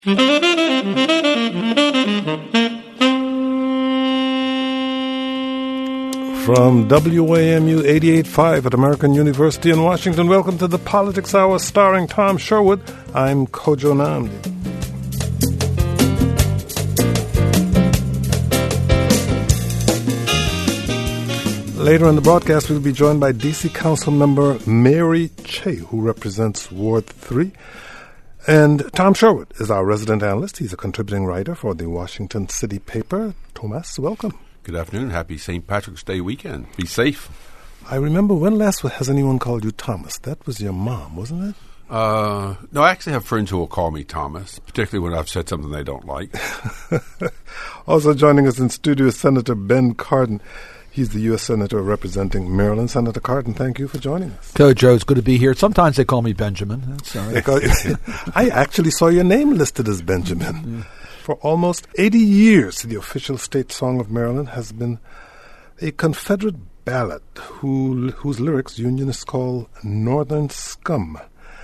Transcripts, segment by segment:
From WAMU 88.5 at American University in Washington, welcome to the Politics Hour starring Tom Sherwood. I'm Kojo Nnamdi. Later in the broadcast, we'll be joined by D.C. Council member Mary Che, who represents Ward 3. And Tom Sherwood is our resident analyst. He's a contributing writer for the Washington City paper. Thomas, welcome. Good afternoon. Happy St. Patrick's Day weekend. Be safe. I remember, when last has anyone called you Thomas? That was your mom, wasn't it? No, I actually have friends who will call me Thomas, particularly when I've said something they don't like. Also joining us in studio is Senator Ben Cardin. He's the U.S. Senator representing Maryland. Senator Cardin, thank you for joining us. Joe, it's good to be here. Sometimes they call me Benjamin. That's all right. I actually saw your name listed as Benjamin. Yeah. For almost 80 years, the official state song of Maryland has been a Confederate ballad whose lyrics Unionists call Northern Scum.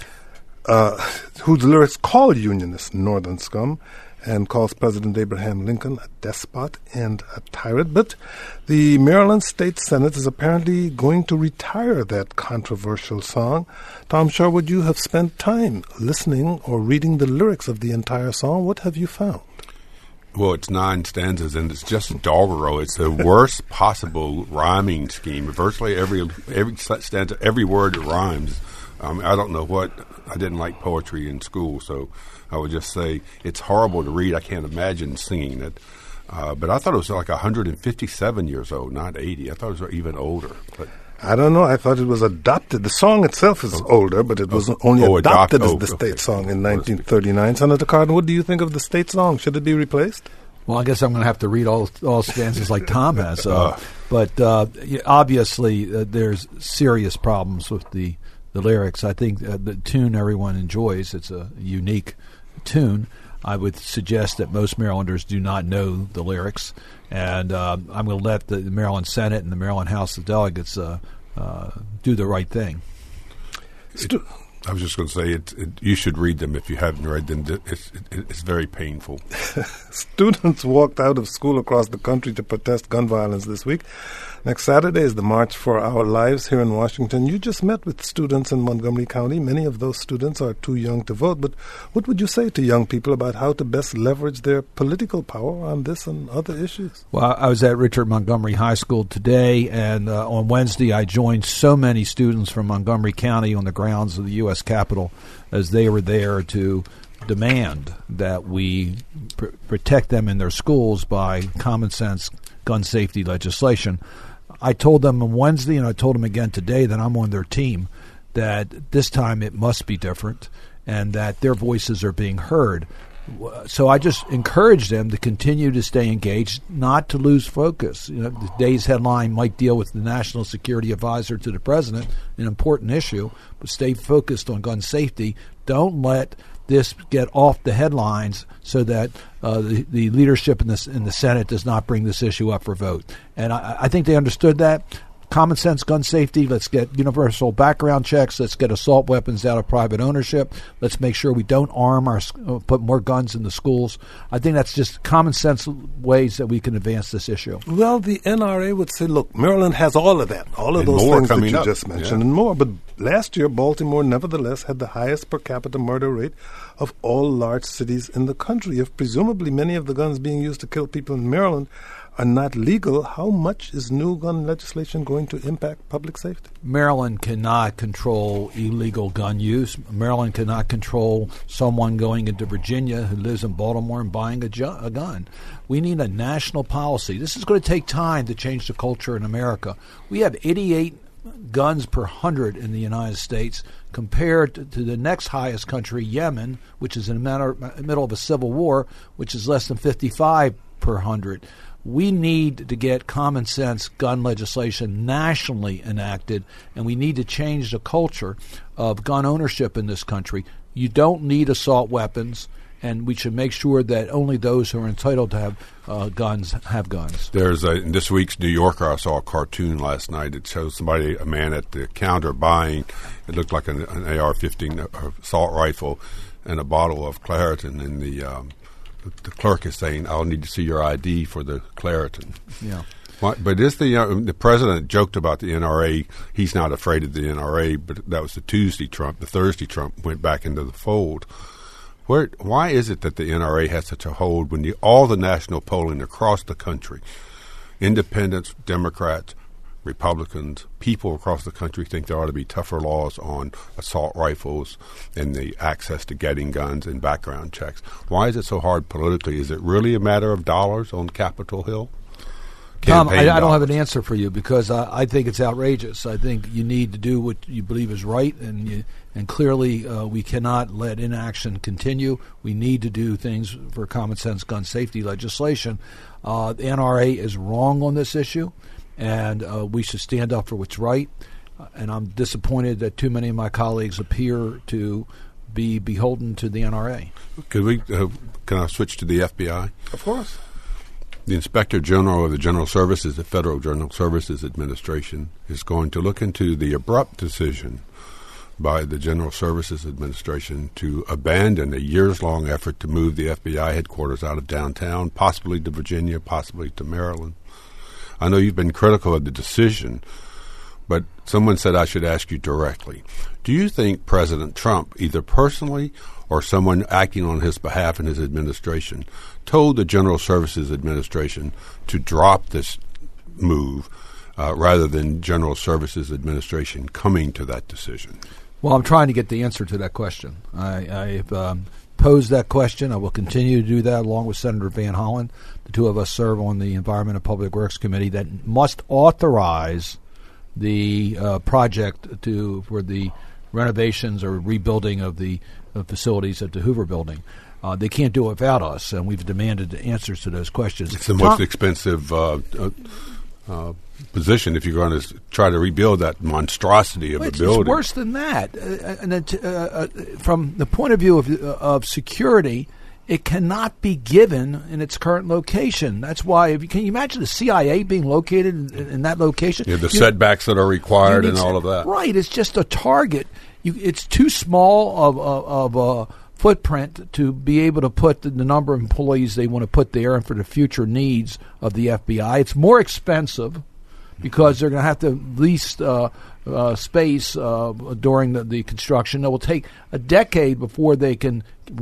Whose lyrics call Unionists Northern Scum and calls President Abraham Lincoln a despot and a tyrant. But the Maryland State Senate is apparently going to retire that controversial song. Tom Sherwood, you have spent time listening or reading the lyrics of the entire song. What have you found? Well, it's 9 stanzas, and it's just doggerel. It's the worst possible rhyming scheme. Virtually every stanza, every word rhymes. I don't know what. I didn't like poetry in school, so I would just say it's horrible to read. I can't imagine singing it. But I thought it was like 157 years old, not 80. I thought it was even older. But I don't know. I thought it was adopted. The song itself is older, but it was only adopted as the state song in 1939. Senator Cardin, what do you think of the state song? Should it be replaced? Well, I guess I'm going to have to read all stanzas like Tom has. But obviously, there's serious problems with the lyrics. I think the tune everyone enjoys. It's a unique tune. I would suggest that most Marylanders do not know the lyrics, and I'm going to let the Maryland Senate and the Maryland House of Delegates do the right thing. I was just going to say, you should read them if you haven't read them. It's very painful. Students walked out of school across the country to protest gun violence this week. Next Saturday is the March for Our Lives here in Washington. You just met with students in Montgomery County. Many of those students are too young to vote. But what would you say to young people about how to best leverage their political power on this and other issues? Well, I was at Richard Montgomery High School today, and on Wednesday I joined so many students from Montgomery County on the grounds of the U.S. Capitol as they were there to demand that we protect them in their schools by common sense gun safety legislation. I told them on Wednesday, and I told them again today, that I'm on their team, that this time it must be different and that their voices are being heard. So I just encourage them to continue to stay engaged, not to lose focus. You know, the day's headline might deal with the National Security Advisor to the President, an important issue, but stay focused on gun safety. Don't let this get off the headlines so that the leadership in the Senate does not bring this issue up for vote. And I think they understood that. Common sense gun safety, let's get universal background checks, let's get assault weapons out of private ownership, let's make sure we don't put more guns in the schools. I think that's just common sense ways that we can advance this issue. Well, the NRA would say, look, Maryland has all of that, all of those things that you just mentioned, and more. But last year, Baltimore nevertheless had the highest per capita murder rate of all large cities in the country. If presumably many of the guns being used to kill people in Maryland are not legal, how much is new gun legislation going to impact public safety? Maryland cannot control illegal gun use. Maryland cannot control someone going into Virginia who lives in Baltimore and buying a gun. We need a national policy. This is going to take time to change the culture in America. We have 88 guns per 100 in the United States compared to the next highest country, Yemen, which is in the middle of a civil war, which is less than 55 per 100. We need to get common sense gun legislation nationally enacted, and we need to change the culture of gun ownership in this country. You don't need assault weapons, and we should make sure that only those who are entitled to have guns have guns. There's in this week's New Yorker, I saw a cartoon last night. It shows a man at the counter buying, it looked like an AR-15 assault rifle. and a bottle of Claritin, and the clerk is saying, "I'll need to see your ID for the Claritin." Yeah. But is the president joked about the NRA? He's not afraid of the NRA, but that was the Tuesday Trump. The Thursday Trump went back into the fold. Why is it that the NRA has such a hold when all the national polling across the country, independents, Democrats, Republicans, people across the country think there ought to be tougher laws on assault rifles and the access to getting guns and background checks? Why is it so hard politically? Is it really a matter of dollars on Capitol Hill? Tom, I don't have an answer for you because I think it's outrageous. I think you need to do what you believe is right, and clearly we cannot let inaction continue. We need to do things for common sense gun safety legislation. The NRA is wrong on this issue, and we should stand up for what's right. And I'm disappointed that too many of my colleagues appear to be beholden to the NRA. Can I switch to the FBI? Of course. The Inspector General of the General Services, the Federal General Services Administration, is going to look into the abrupt decision by the General Services Administration to abandon a years-long effort to move the FBI headquarters out of downtown, possibly to Virginia, possibly to Maryland. I know you've been critical of the decision, but someone said I should ask you directly. Do you think President Trump, either personally or someone acting on his behalf in his administration, told the General Services Administration to drop this move rather than General Services Administration coming to that decision? Well, I'm trying to get the answer to that question. I've posed that question. I will continue to do that along with Senator Van Hollen. The two of us serve on the Environment and Public Works Committee that must authorize the project for the renovations or rebuilding of the facilities at the Hoover Building. They can't do it without us, and we've demanded answers to those questions. It's the most expensive position if you're going to try to rebuild that monstrosity of a building. It's worse than that. From the point of view of security, it cannot be given in its current location. That's why, can you imagine the CIA being located in that location? Yeah, the setbacks that are required and all of that. Right, it's just a target. It's too small of a footprint to be able to put the number of employees they want to put there and for the future needs of the FBI. It's more expensive because they're going to have to lease space during the construction. It will take a decade before they can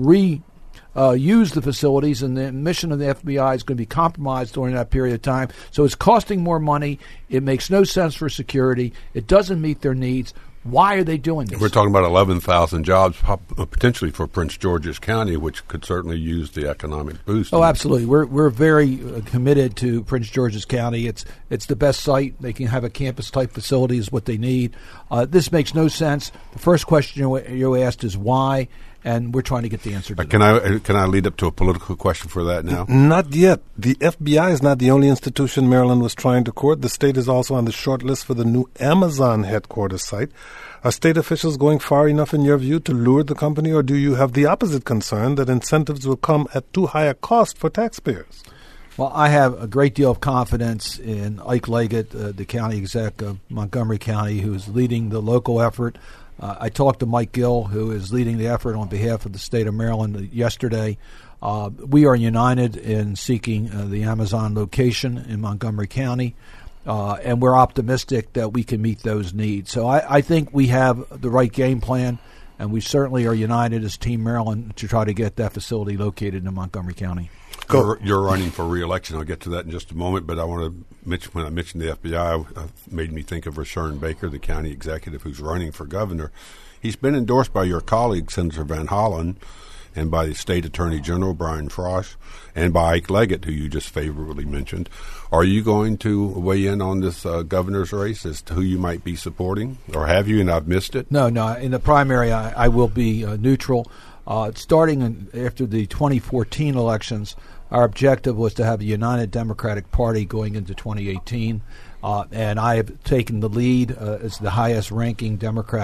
use the facilities, and the mission of the FBI is going to be compromised during that period of time. So it's costing more money. It makes no sense for security. It doesn't meet their needs. Why are they doing this? We're talking about 11,000 jobs potentially for Prince George's County, which could certainly use the economic boost. Oh, absolutely. We're very committed to Prince George's County. It's the best site. They can have a campus-type facility is what they need. This makes no sense. The first question you asked is why, and we're trying to get the answer to that. Can I lead up to a political question for that now? Not yet. The FBI is not the only institution Maryland was trying to court. The state is also on the short list for the new Amazon headquarters site. Are state officials going far enough, in your view, to lure the company, or do you have the opposite concern that incentives will come at too high a cost for taxpayers? Well, I have a great deal of confidence in Ike Leggett, the county exec of Montgomery County, who is leading the local effort. I talked to Mike Gill, who is leading the effort on behalf of the state of Maryland yesterday. We are united in seeking the Amazon location in Montgomery County, and we're optimistic that we can meet those needs. So I think we have the right game plan, and we certainly are united as Team Maryland to try to get that facility located in Montgomery County. You're running for re-election. I'll get to that in just a moment, but I want to mention, when I mentioned the FBI, it made me think of Rashawn Baker, the county executive who's running for governor. He's been endorsed by your colleague, Senator Van Hollen, and by the State Attorney General, Brian Frosch, and by Ike Leggett, who you just favorably mentioned. Are you going to weigh in on this governor's race as to who you might be supporting, or have you, and I've missed it? No. In the primary, I will be neutral. Starting after the 2014 elections, our objective was to have a united Democratic Party going into 2018, and I have taken the lead as the highest-ranking Democrat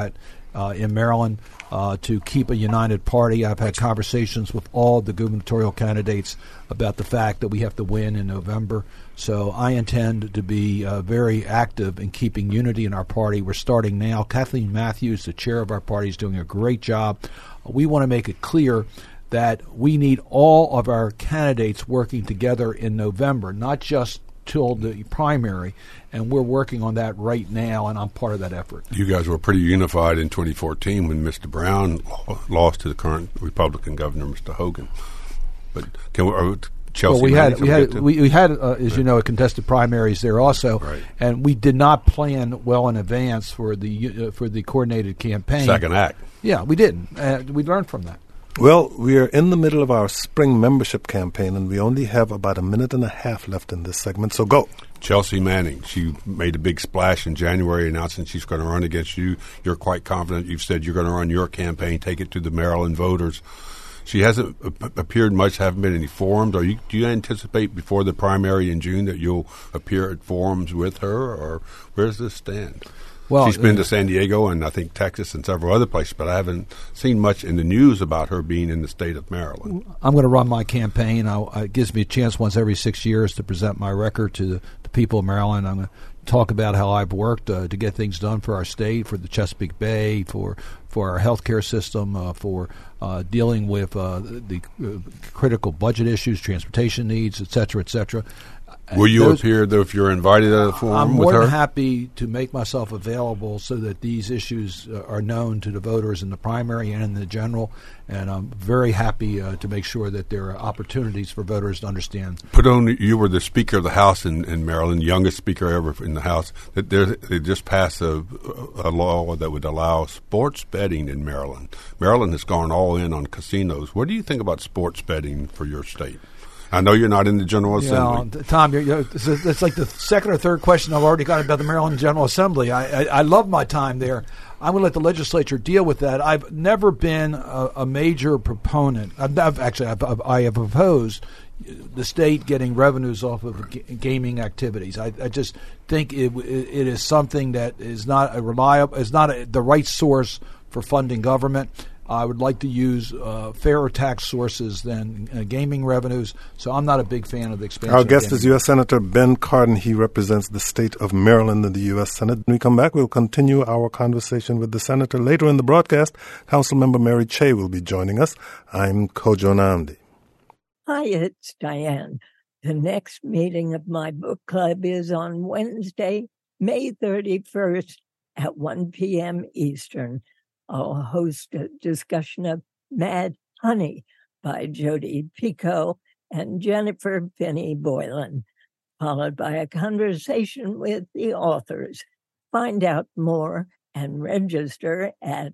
in Maryland to keep a united party. I've had conversations with all the gubernatorial candidates about the fact that we have to win in November. So I intend to be very active in keeping unity in our party. We're starting now. Kathleen Matthews, the chair of our party, is doing a great job. We want to make it clear that we need all of our candidates working together in November, not just till the primary, and we're working on that right now, and I'm part of that effort. You guys were pretty unified in 2014 when Mr. Brown lost to the current Republican governor, Mr. Hogan. But Chelsea, we had, as you know, contested primaries there also, right. And we did not plan well in advance for the coordinated campaign. Second act. Yeah, we didn't. We learned from that. Well, we are in the middle of our spring membership campaign, and we only have about a minute and a half left in this segment, so go. Chelsea Manning, she made a big splash in January announcing she's going to run against you. You're quite confident. You've said you're going to run your campaign, take it to the Maryland voters. She hasn't appeared much, haven't been any forums. Do you anticipate before the primary in June that you'll appear at forums with her, or where does this stand? Well, she's been to San Diego and I think Texas and several other places, but I haven't seen much in the news about her being in the state of Maryland. I'm going to run my campaign. It gives me a chance once every 6 years to present my record to the people of Maryland. I'm going to talk about how I've worked to get things done for our state, for the Chesapeake Bay, for our healthcare system, for dealing with the critical budget issues, transportation needs, et cetera, et cetera. Will you appear, though, if you're invited at a forum with her? I'm more than happy to make myself available so that these issues are known to the voters in the primary and in the general, and I'm very happy to make sure that there are opportunities for voters to understand. You were the Speaker of the House in Maryland, youngest Speaker ever in the House. They just passed a law that would allow sports betting in Maryland. Maryland has gone all in on casinos. What do you think about sports betting for your state? I know you're not in the General Assembly. Tom, it's like the second or third question I've already got about the Maryland General Assembly. I love my time there. I'm going to let the legislature deal with that. I've never been a major proponent. I have opposed the state getting revenues off of gaming activities. I just think it is something that is not the right source for funding government. I would like to use fairer tax sources than gaming revenues, so I'm not a big fan of the expansion. Our guest is U.S. Senator Ben Cardin. He represents the state of Maryland in the U.S. Senate. When we come back, we'll continue our conversation with the senator. Later in the broadcast, Councilmember Mary Che will be joining us. I'm Kojo Nnamdi. Hi, it's Diane. The next meeting of my book club is on Wednesday, May 31st at 1 p.m. Eastern. I'll host a discussion of Mad Honey by Jodi Picoult and Jennifer Finney Boylan, followed by a conversation with the authors. Find out more and register at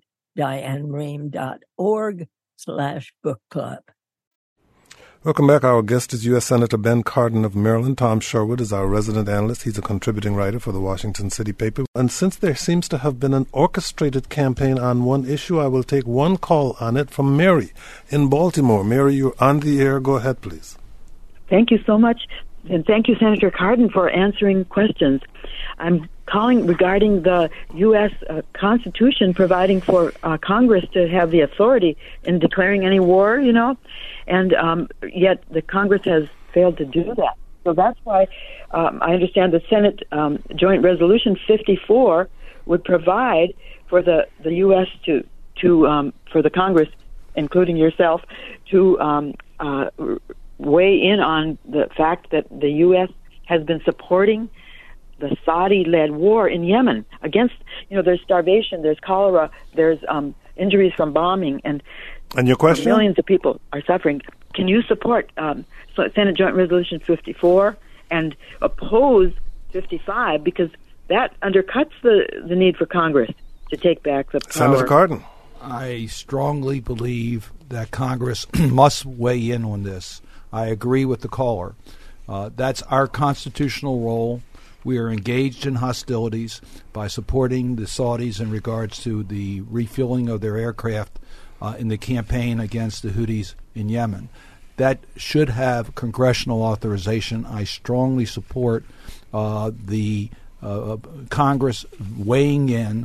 dianerehm.org/book club. Welcome back. Our guest is U.S. Senator Ben Cardin of Maryland. Tom Sherwood is our resident analyst. He's a contributing writer for the Washington City paper. And since there seems to have been an orchestrated campaign on one issue, I will take one call on it from Mary in Baltimore. Mary, you're on the air. Go ahead, please. Thank you so much. And thank you, Senator Cardin, for answering questions. I'm calling regarding the U.S. Constitution providing for Congress to have the authority in declaring any war, and yet the Congress has failed to do that. So that's why I understand the Senate Joint Resolution 54 would provide for the U.S. to for the Congress, including yourself, to weigh in on the fact that the U.S. has been supporting the Saudi-led war in Yemen against, there's starvation, there's cholera, there's injuries from bombing, and your question? Millions of people are suffering. Can you support Senate Joint Resolution 54 and oppose 55, because that undercuts the need for Congress to take back the power? Senator Cardin. I strongly believe that Congress must weigh in on this. I agree with the caller. That's our constitutional role. We are engaged in hostilities by supporting the Saudis in regards to the refueling of their aircraft in the campaign against the Houthis in Yemen. That should have congressional authorization. I strongly support the Congress weighing in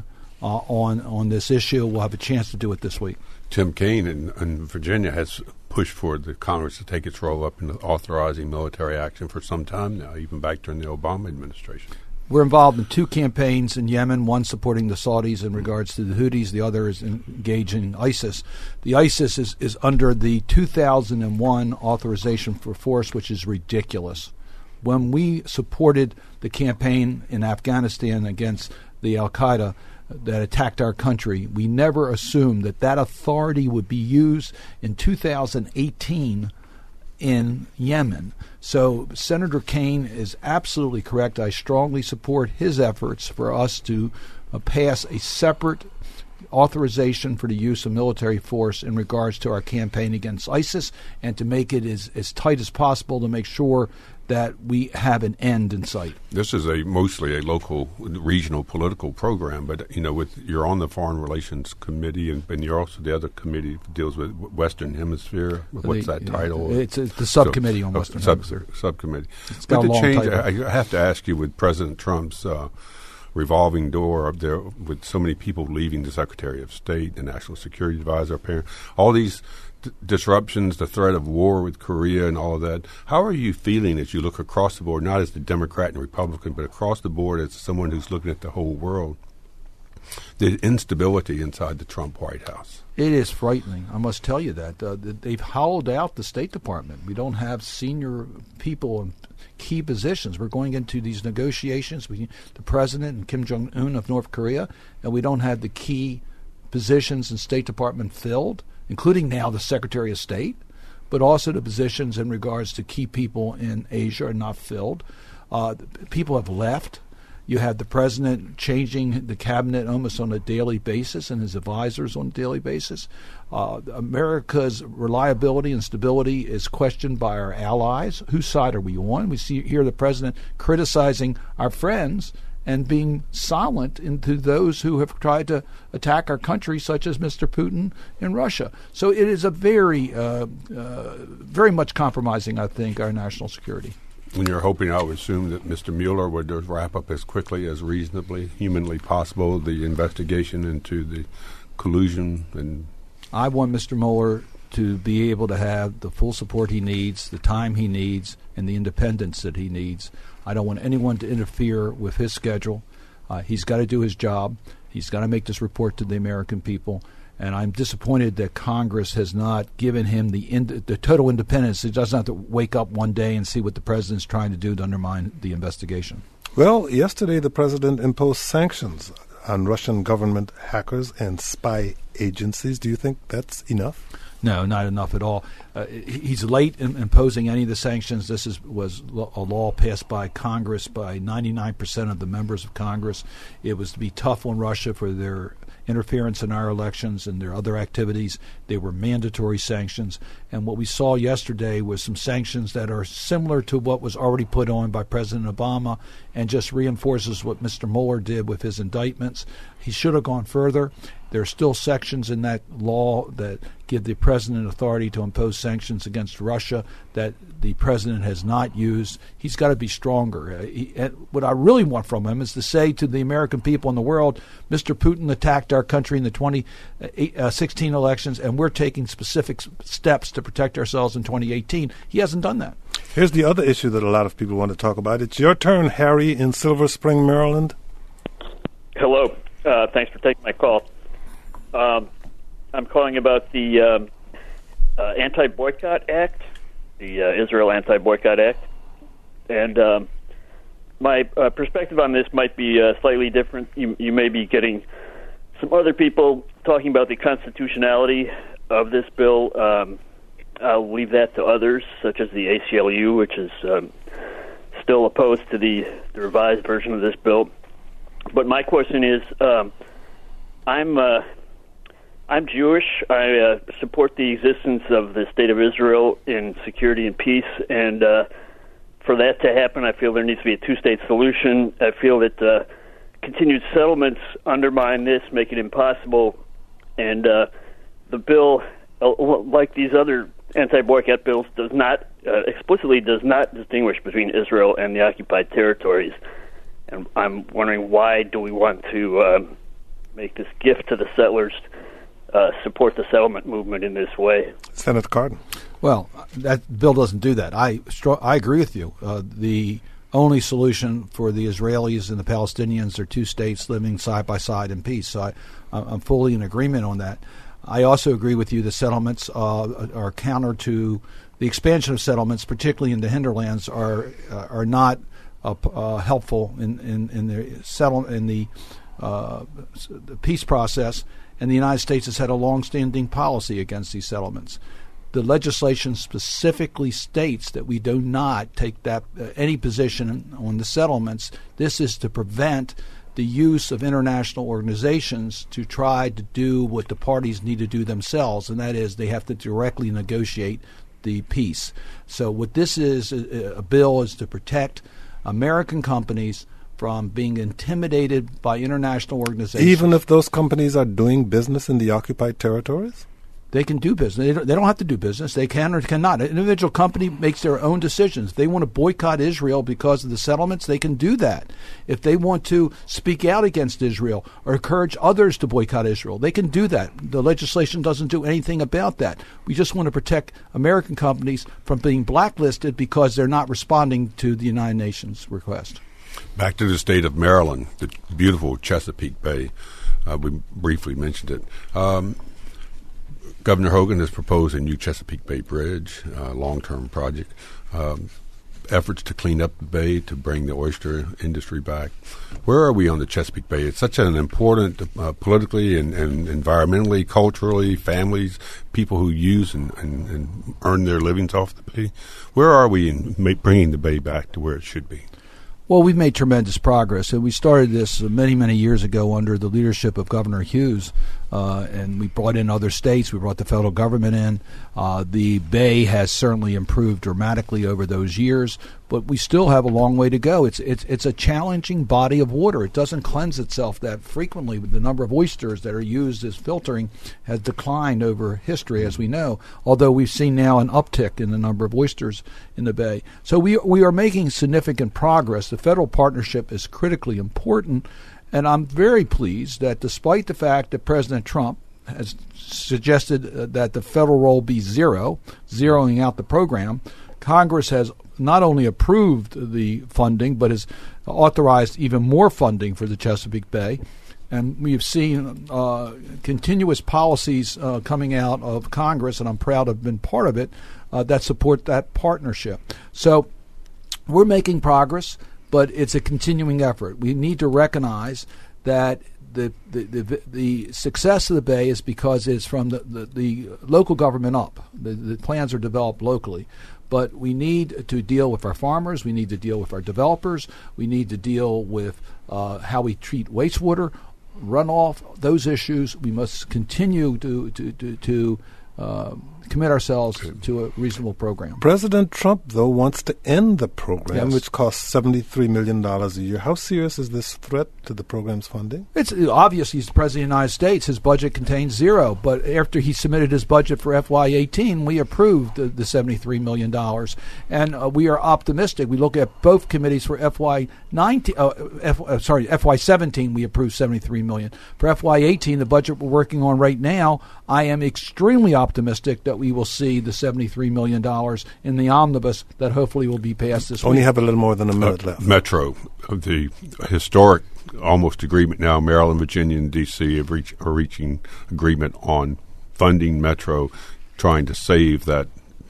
on this issue. We'll have a chance to do it this week. Tim Kaine in Virginia has pushed for the Congress to take its role up in authorizing military action for some time now, even back during the Obama administration. We're involved in 2 campaigns in Yemen, one supporting the Saudis in regards to the Houthis, the other is engaging ISIS. The ISIS is under the 2001 authorization for force, which is ridiculous. When we supported the campaign in Afghanistan against the al-Qaeda that attacked our country, we never assumed that authority would be used in 2018 in Yemen. So Senator Kaine is absolutely correct. I strongly support his efforts for us to pass a separate authorization for the use of military force in regards to our campaign against ISIS, and to make it as tight as possible to make sure that we have an end in sight. This is mostly a local, regional political program, but you're on the Foreign Relations Committee, and you're also the other committee that deals with Western Hemisphere. What's that title? It's the subcommittee on Western Hemisphere. Subcommittee. It's got a long title. I have to ask you, with President Trump's revolving door up there, with so many people leaving, the Secretary of State, the National Security Advisor, all these disruptions, the threat of war with Korea and all of that, how are you feeling as you look across the board, not as the Democrat and Republican, but across the board as someone who's looking at the whole world, the instability inside the Trump White House? It is frightening. I must tell you that. They've hollowed out the State Department. We don't have senior people in key positions. We're going into these negotiations between the President and Kim Jong-un of North Korea, and we don't have the key positions in State Department filled, including now the Secretary of State, but also the positions in regards to key people in Asia are not filled. People have left. You have the president changing the cabinet almost on a daily basis and his advisors on a daily basis. America's reliability and stability is questioned by our allies. Whose side are we on? We hear the president criticizing our friends and being silent into those who have tried to attack our country, such as Mr. Putin in Russia. So it is a very much compromising, I think, our national security. When you're hoping, I would assume that Mr. Mueller would wrap up as quickly as reasonably, humanly possible, the investigation into the collusion. And I want Mr. Mueller to be able to have the full support he needs, the time he needs, and the independence that he needs. I don't want anyone to interfere with his schedule. He's got to do his job. He's got to make this report to the American people. And I'm disappointed that Congress has not given him the total independence. He doesn't have to wake up one day and see what the president's trying to do to undermine the investigation. Well, yesterday the president imposed sanctions on Russian government hackers and spy agencies. Do you think that's enough? No, not enough at all. He's late in imposing any of the sanctions. This was a law passed by Congress, by 99% of the members of Congress. It was to be tough on Russia for their interference in our elections and their other activities. They were mandatory sanctions. And what we saw yesterday was some sanctions that are similar to what was already put on by President Obama and just reinforces what Mr. Mueller did with his indictments. He should have gone further. There are still sections in that law that give the president authority to impose sanctions against Russia that the president has not used. He's got to be stronger. What I really want from him is to say to the American people in the world, Mr. Putin attacked our country in the 2016 elections, and we're taking specific steps to protect ourselves in 2018. He hasn't done that. Here's the other issue that a lot of people want to talk about. It's your turn, Harry, in Silver Spring, Maryland. Hello. Thanks for taking my call. I'm calling about the Anti-Boycott Act, the Israel Anti-Boycott Act. And my perspective on this might be slightly different. You may be getting some other people talking about the constitutionality of this bill. I'll leave that to others, such as the ACLU, which is still opposed to the revised version of this bill. But my question is, I'm Jewish. I support the existence of the State of Israel in security and peace, and for that to happen, I feel there needs to be a two-state solution. I feel that continued settlements undermine this, make it impossible, and the bill, like these other anti-boycott bills, explicitly does not distinguish between Israel and the occupied territories. And I'm wondering, why do we want to make this gift to the settlers support the settlement movement in this way? Senator Cardin. Well, that bill doesn't do that. I agree with you. The only solution for the Israelis and the Palestinians are two states living side by side in peace. So I'm fully in agreement on that. I also agree with you the settlements are counter to the expansion of settlements, particularly in the hinterlands, are not helpful in the peace process. And the United States has had a long-standing policy against these settlements. The legislation specifically states that we do not take any position on the settlements. This is to prevent the use of international organizations to try to do what the parties need to do themselves, and that is they have to directly negotiate the peace. So what this is, a bill is to protect American companies from being intimidated by international organizations. Even if those companies are doing business in the occupied territories? They can do business. They don't have to do business. They can or cannot. An individual company makes their own decisions. If they want to boycott Israel because of the settlements, they can do that. If they want to speak out against Israel or encourage others to boycott Israel, they can do that. The legislation doesn't do anything about that. We just want to protect American companies from being blacklisted because they're not responding to the United Nations request. Back to the state of Maryland, the beautiful Chesapeake Bay. We briefly mentioned it. Governor Hogan has proposed a new Chesapeake Bay Bridge, long-term project, efforts to clean up the bay, to bring the oyster industry back. Where are we on the Chesapeake Bay? It's such an important, politically and environmentally, culturally, families, people who use and earn their livings off the bay. Where are we in bringing the bay back to where it should be? Well, we've made tremendous progress, and we started this many, many years ago under the leadership of Governor Hughes, and we brought in other states. We brought the federal government in. The Bay has certainly improved dramatically over those years, but we still have a long way to go. It's a challenging body of water. It doesn't cleanse itself that frequently. The number of oysters that are used as filtering has declined over history, as we know, although we've seen now an uptick in the number of oysters in the Bay. So we are making significant progress. The federal partnership is critically important, and I'm very pleased that despite the fact that President Trump has suggested that the federal role be zeroing out the program, Congress has not only approved the funding, but has authorized even more funding for the Chesapeake Bay. And we have seen continuous policies coming out of Congress, and I'm proud to have been part of it, that support that partnership. So we're making progress, but it's a continuing effort. We need to recognize that the success of the Bay is because it's from the local government up. The plans are developed locally. But we need to deal with our farmers. We need to deal with our developers. We need to deal with how we treat wastewater, runoff, those issues. We must continue to commit ourselves to a reasonable program. President Trump, though, wants to end the program, which costs $73 million a year. How serious is this threat to the program's funding? It's obvious he's the President of the United States. His budget contains zero. But after he submitted his budget for FY18, we approved the $73 million. And we are optimistic. We look at both committees for FY17, we approved $73 million. For FY18, the budget we're working on right now, I am extremely optimistic that we will see the $73 million in the omnibus that hopefully will be passed this week. Only have a little more than a minute left. Metro, the historic almost agreement now, Maryland, Virginia, and D.C. are reaching agreement on funding Metro, trying to save that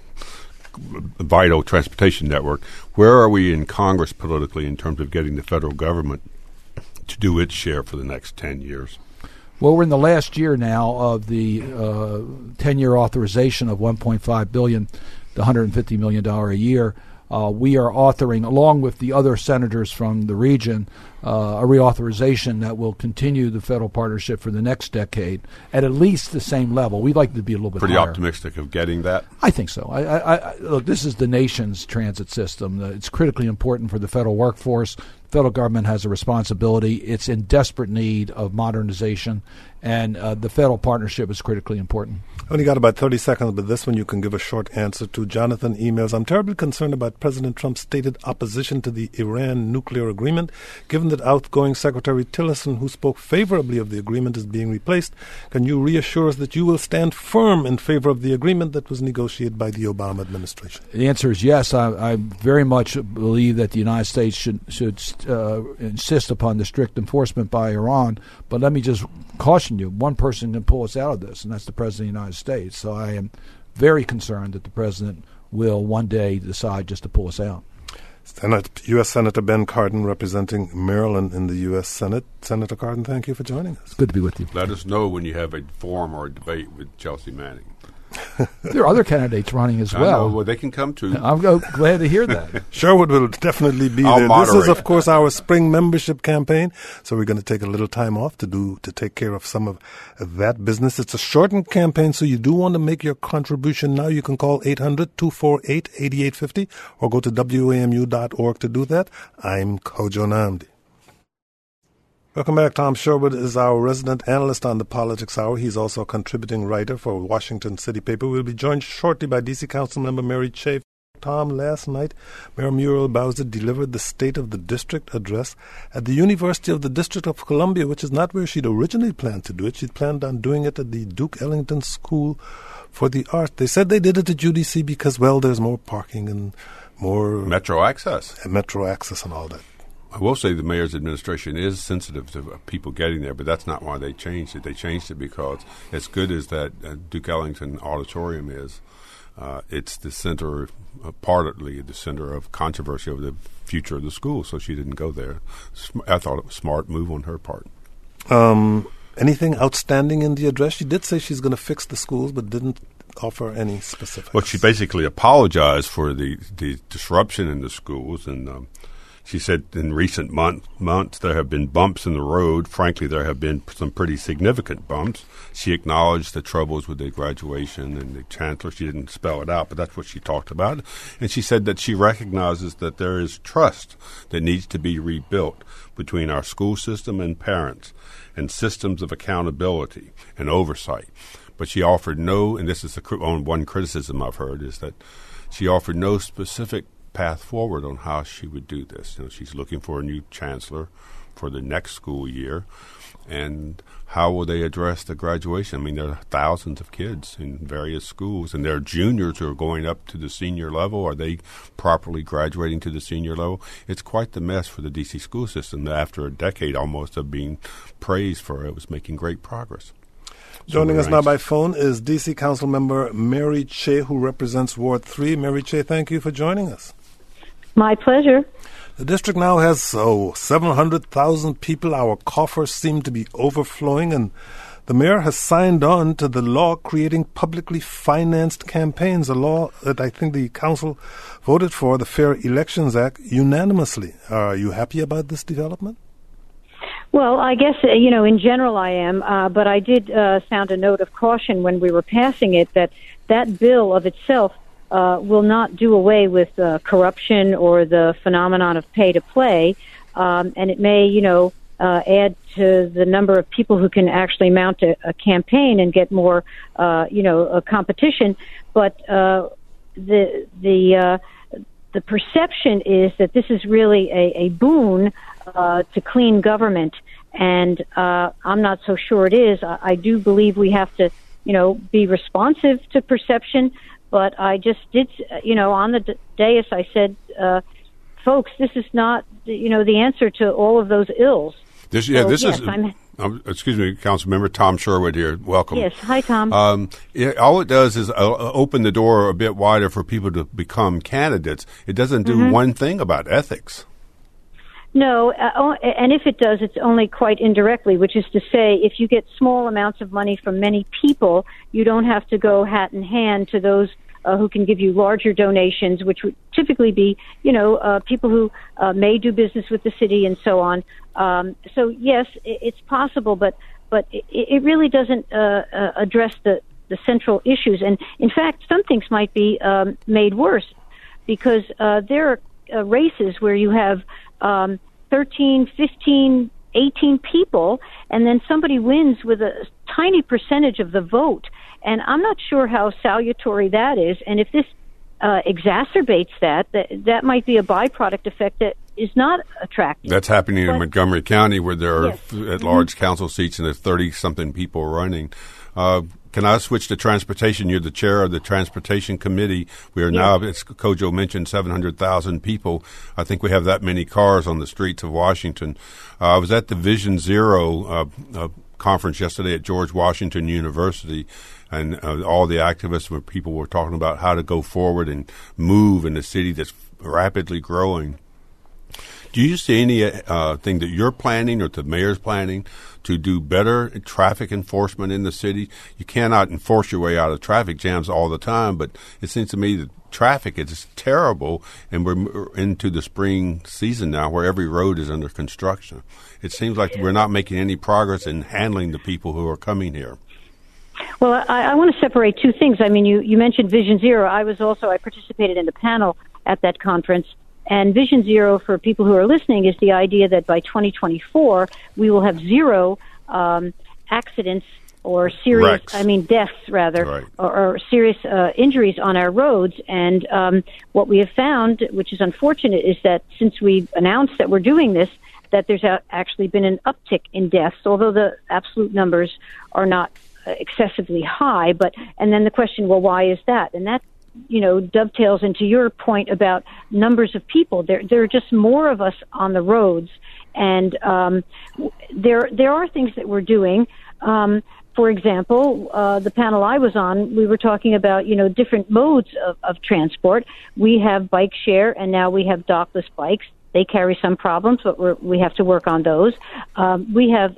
vital transportation network. Where are we in Congress politically in terms of getting the federal government to do its share for the next 10 years? Well, we're in the last year now of the 10-year authorization of $1.5 billion, the $150 million a year. We are authoring, along with the other senators from the region, a reauthorization that will continue the federal partnership for the next decade at least the same level. We'd like to be a little bit pretty higher. Optimistic of getting that? I think so. Look, this is the nation's transit system. It's critically important for the federal workforce, federal government has a responsibility. It's in desperate need of modernization, and the federal partnership is critically important. I only got about 30 seconds, but this one you can give a short answer to. Jonathan emails, I'm terribly concerned about President Trump's stated opposition to the Iran nuclear agreement. Given that outgoing Secretary Tillerson, who spoke favorably of the agreement, is being replaced, can you reassure us that you will stand firm in favor of the agreement that was negotiated by the Obama administration? The answer is yes. I very much believe that the United States should insist upon the strict enforcement by Iran. But let me just caution you, one person can pull us out of this, and that's the President of the United States. So I am very concerned that the President will one day decide just to pull us out. U.S. Senator Ben Cardin, representing Maryland in the U.S. Senate. Senator Cardin, thank you for joining us. Good to be with you. Let us know when you have a forum or a debate with Chelsea Manning. There are other candidates running as well. Well, they can come too. I'm glad to hear that. Sherwood will definitely be there. This is, of course, our spring membership campaign, so we're going to take a little time off to take care of some of that business. It's a shortened campaign, so you do want to make your contribution now. You can call 800-248-8850 or go to WAMU.org to do that. I'm Kojo Nnamdi. Welcome back. Tom Sherwood is our resident analyst on the Politics Hour. He's also a contributing writer for Washington City Paper. We'll be joined shortly by D.C. Councilmember Mary Cheh. Tom, last night, Mayor Muriel Bowser delivered the State of the District address at the University of the District of Columbia, which is not where she'd originally planned to do it. She'd planned on doing it at the Duke Ellington School for the Arts. They said they did it at UDC because, well, there's more parking and more... Metro access. And Metro access and all that. I will say the mayor's administration is sensitive to people getting there, but that's not why they changed it. They changed it because as good as that Duke Ellington Auditorium is, it's the center, partly the center of controversy over the future of the school, so she didn't go there. I thought it was a smart move on her part. Anything outstanding in the address? She did say she's going to fix the schools, but didn't offer any specifics. Well, she basically apologized for the disruption in the schools, and she said in recent months there have been bumps in the road. Frankly, there have been some pretty significant bumps. She acknowledged the troubles with the graduation and the chancellor. She didn't spell it out, but that's what she talked about. And she said that she recognizes that there is trust that needs to be rebuilt between our school system and parents and systems of accountability and oversight. But she offered no, and this is the one criticism I've heard, is that she offered no specific path forward on how she would do this. She's looking for a new chancellor for the next school year, and how will they address the graduation? I mean, there are thousands of kids in various schools, and there are juniors who are going up to the senior level. Are they properly graduating to the senior level? It's quite the mess for the D.C. school system that after a decade almost of being praised for it was making great progress. Joining us now by phone is D.C. Councilmember Mary Cheh, who represents Ward 3. Mary Cheh, thank you for joining us. My pleasure. The district now has 700,000 people. Our coffers seem to be overflowing, and the mayor has signed on to the law creating publicly financed campaigns, a law that I think the council voted for, the Fair Elections Act, unanimously. Are you happy about this development? Well, I guess, in general I am, but I did sound a note of caution when we were passing it that bill of itself will not do away with corruption or the phenomenon of pay to play, and it may, add to the number of people who can actually mount a campaign and get more, a competition. But the perception is that this is really a boon to clean government, and I'm not so sure it is. I do believe we have to, be responsive to perception. But I just did, on the dais, I said, folks, this is not, the answer to all of those ills. Excuse me, Councilmember Tom Sherwood here. Welcome. Yes. Hi, Tom. All it does is open the door a bit wider for people to become candidates. It doesn't do one thing about ethics. No, and if it does, it's only quite indirectly, which is to say, if you get small amounts of money from many people, you don't have to go hat in hand to those who can give you larger donations, which would typically be, people who may do business with the city and so on. So yes, it's possible, but it really doesn't address the central issues. And in fact, some things might be made worse because there are races where you have 13, 15, 18 people, and then somebody wins with a tiny percentage of the vote. And I'm not sure how salutary that is. And if this exacerbates that might be a byproduct effect that is not attractive. That's happening in Montgomery County, where there are at-large council seats and there's 30-something people running. Can I switch to transportation? You're the chair of the Transportation Committee. We are now, as Kojo mentioned, 700,000 people. I think we have that many cars on the streets of Washington. I was at the Vision Zero conference yesterday at George Washington University, and all the activists and people were talking about how to go forward and move in a city that's rapidly growing. Do you see any thing that you're planning or the mayor's planning to do better traffic enforcement in the city? You cannot enforce your way out of traffic jams all the time, but it seems to me that traffic is terrible, and we're into the spring season now where every road is under construction. It seems like we're not making any progress in handling the people who are coming here. Well, I want to separate two things. I mean, you mentioned Vision Zero. I participated in the panel at that conference. And Vision Zero, for people who are listening, is the idea that by 2024, we will have zero accidents or serious, deaths rather, right, or serious injuries on our roads. And what we have found, which is unfortunate, is that since we announced that we're doing this, that there's actually been an uptick in deaths, although the absolute numbers are not excessively high. And then the question, well, why is that? And that, dovetails into your point about numbers of people. There are just more of us on the roads, and there are things that we're doing. For example, the panel I was on, we were talking about, different modes of transport. We have bike share, and now we have dockless bikes. They carry some problems, but we have to work on those. We have,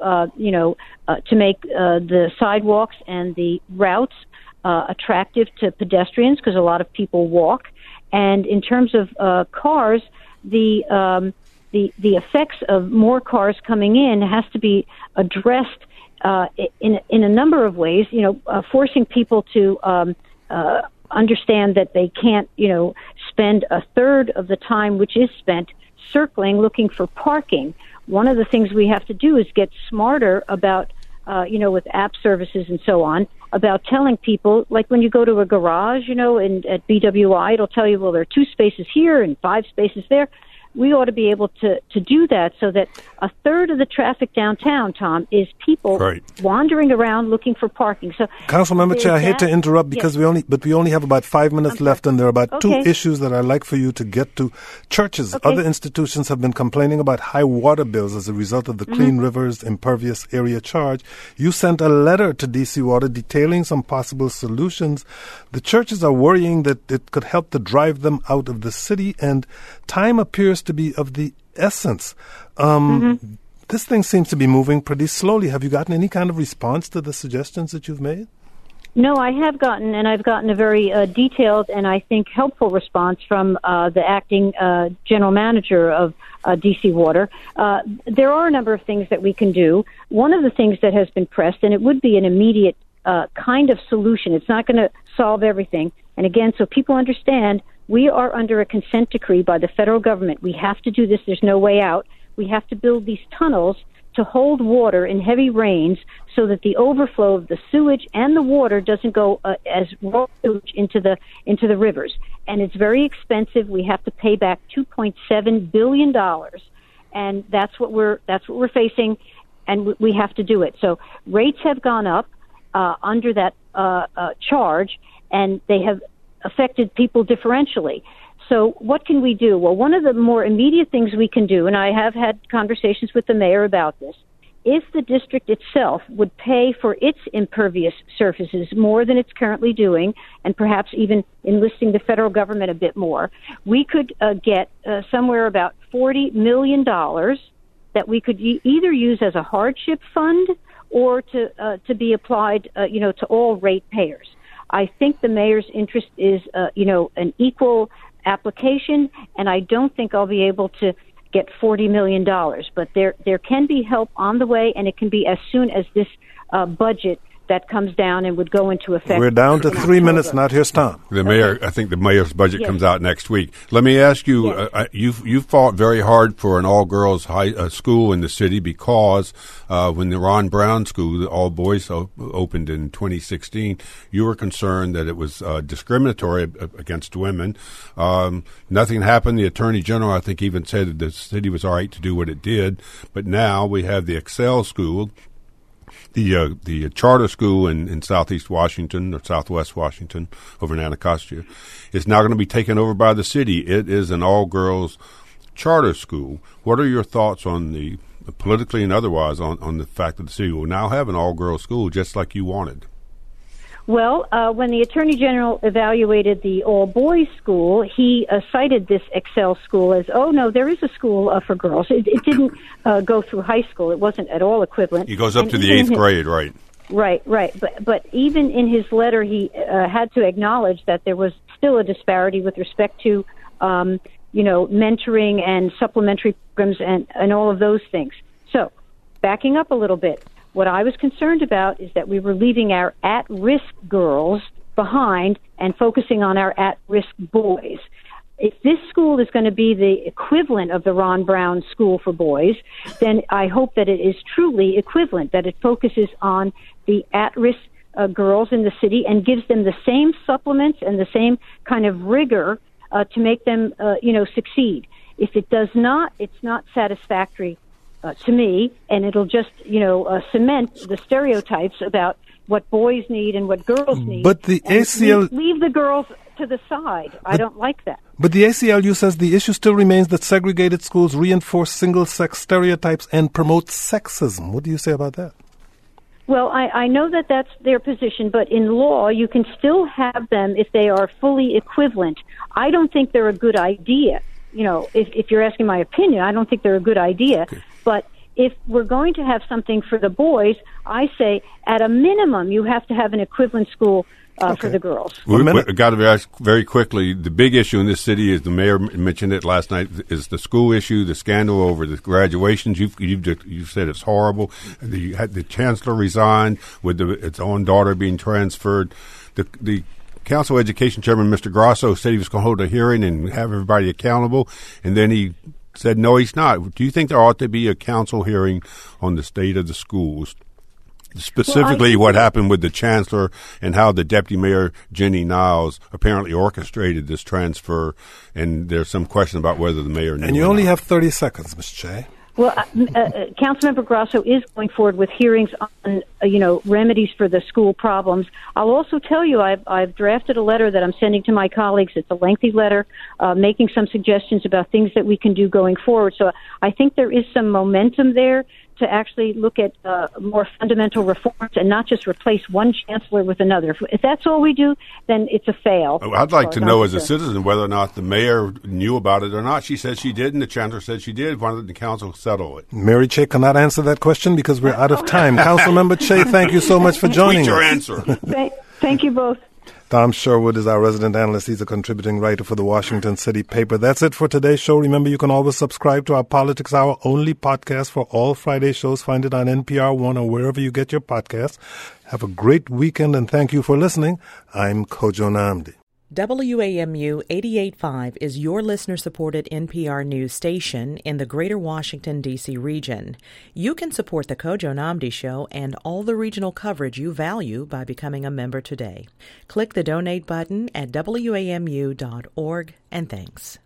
to make the sidewalks and the routes attractive to pedestrians, because a lot of people walk. And in terms of cars, the effects of more cars coming in has to be addressed in a number of ways. Forcing people to understand that they can't, spend a third of the time which is spent circling looking for parking. One of the things we have to do is get smarter about, with app services and so on, about telling people, like when you go to a garage, at BWI, it'll tell you, well, there are 2 spaces here and 5 spaces there. We ought to be able to do that so that a third of the traffic downtown, Tom, is people wandering around looking for parking. So, Councilmember Chair, I hate to interrupt because we only have about 5 minutes left, and there are about 2 issues that I'd like for you to get to. Churches, other institutions have been complaining about high water bills as a result of the Clean Rivers Impervious Area Charge. You sent a letter to DC Water detailing some possible solutions. The churches are worrying that it could help to drive them out of the city, and time appears to be of the essence. This thing seems to be moving pretty slowly. Have you gotten any kind of response to the suggestions that you've made? No, I have gotten, and I've gotten a very detailed and I think helpful response from the acting general manager of DC Water. There are a number of things that we can do. One of the things that has been pressed, and it would be an immediate kind of solution. It's not going to solve everything. And again, so people understand, we are under a consent decree by the federal government. We have to do this. There's no way out. We have to build these tunnels to hold water in heavy rains so that the overflow of the sewage and the water doesn't go as raw sewage into the rivers. And it's very expensive. We have to pay back $2.7 billion. And that's what we're facing, and we have to do it. So rates have gone up under that charge, and they have affected people differentially. So what can we do? Well, one of the more immediate things we can do, and I have had conversations with the mayor about this, if the district itself would pay for its impervious surfaces more than it's currently doing, and perhaps even enlisting the federal government a bit more, we could get somewhere about $40 million that we could either use as a hardship fund or to be applied, to all ratepayers. I think the mayor's interest is, an equal application, and I don't think I'll be able to get $40 million. But there can be help on the way, and it can be as soon as this budget that comes down and would go into effect. We're down to 3 minutes now. Here's Tom. I think the mayor's budget comes out next week. Let me ask you, you've fought very hard for an all-girls high school in the city because when the Ron Brown School, the all-boys opened in 2016, you were concerned that it was discriminatory against women. Nothing happened. The Attorney General, I think, even said that the city was all right to do what it did. But now we have the Excel School, the charter school in Southeast Washington or Southwest Washington over in Anacostia is now going to be taken over by the city. It is an all-girls charter school. What are your thoughts on the politically and otherwise on the fact that the city will now have an all-girls school just like you wanted? Well, when the Attorney General evaluated the all-boys school, he cited this Excel school as, oh, no, there is a school for girls. It didn't go through high school. It wasn't at all equivalent. He goes up to the 8th grade, right? Right. But even in his letter, he had to acknowledge that there was still a disparity with respect to, mentoring and supplementary programs and all of those things. So, backing up a little bit, what I was concerned about is that we were leaving our at-risk girls behind and focusing on our at-risk boys. If this school is going to be the equivalent of the Ron Brown School for boys, then I hope that it is truly equivalent, that it focuses on the at-risk girls in the city and gives them the same supplements and the same kind of rigor to make them, succeed. If it does not, it's not satisfactory to me, and it'll just, cement the stereotypes about what boys need and what girls need. But the ACL... Leave the girls to the side. I don't like that. But the ACLU says the issue still remains that segregated schools reinforce single-sex stereotypes and promote sexism. What do you say about that? Well, I know that that's their position, but in law, you can still have them if they are fully equivalent. I don't think they're a good idea. If you're asking my opinion, I don't think they're a good idea. Okay. But if we're going to have something for the boys, I say at a minimum you have to have an equivalent school for the girls. We've got to ask very quickly, the big issue in this city, is the mayor mentioned it last night, is the school issue, the scandal over the graduations. You've said it's horrible. The chancellor resigned with its own daughter being transferred. The Council Education Chairman, Mr. Grasso, said he was going to hold a hearing and have everybody accountable, and then he said, no, he's not. Do you think there ought to be a council hearing on the state of the schools, specifically what happened with the chancellor and how the deputy mayor, Jenny Niles, apparently orchestrated this transfer, and there's some question about whether the mayor knew. And you only have 30 seconds, Ms. Che. Well, Councilmember Grasso is going forward with hearings on, remedies for the school problems. I'll also tell you I've drafted a letter that I'm sending to my colleagues. It's a lengthy letter making some suggestions about things that we can do going forward. So I think there is some momentum there to actually look at more fundamental reforms and not just replace one chancellor with another. If that's all we do, then it's a fail. I'd like to know as a citizen whether or not the mayor knew about it or not. She said she did, and the chancellor said she did. Why didn't the council settle it? Mary Che cannot answer that question because we're out of time. Councilmember Che, thank you so much for joining us. Your answer. Thank you both. Tom Sherwood is our resident analyst. He's a contributing writer for the Washington City paper. That's it for today's show. Remember, you can always subscribe to our Politics Hour only podcast for all Friday shows. Find it on NPR One or wherever you get your podcasts. Have a great weekend, and thank you for listening. I'm Kojo Nnamdi. WAMU 88.5 is your listener-supported NPR news station in the greater Washington, D.C. region. You can support the Kojo Nnamdi Show and all the regional coverage you value by becoming a member today. Click the donate button at WAMU.org, and thanks.